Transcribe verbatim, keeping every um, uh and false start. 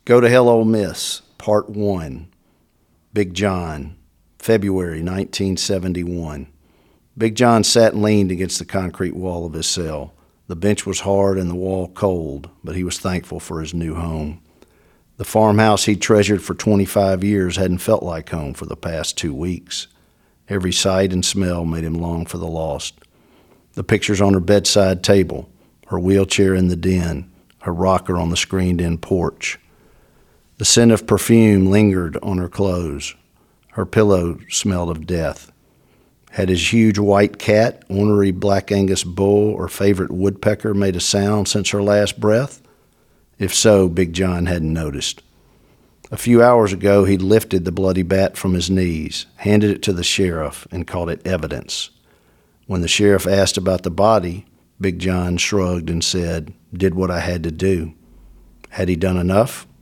Go to Hell, Ole Miss, Part one. Big John, February nineteen seventy-one. Big John sat and leaned against the concrete wall of his cell. The bench was hard and the wall cold, but he was thankful for his new home. The farmhouse he'd treasured for twenty-five years hadn't felt like home for the past two weeks. Every sight and smell made him long for the lost. The pictures on her bedside table, her wheelchair in the den, her rocker on the screened-in porch. The scent of perfume lingered on her clothes. Her pillow smelled of death. Had his huge white cat, ornery black Angus bull, or favorite woodpecker made a sound since her last breath? If so, Big John hadn't noticed. A few hours ago, he'd lifted the bloody bat from his knees, handed it to the sheriff, and called it evidence. When the sheriff asked about the body, Big John shrugged and said, "Did what I had to do." Had he done enough?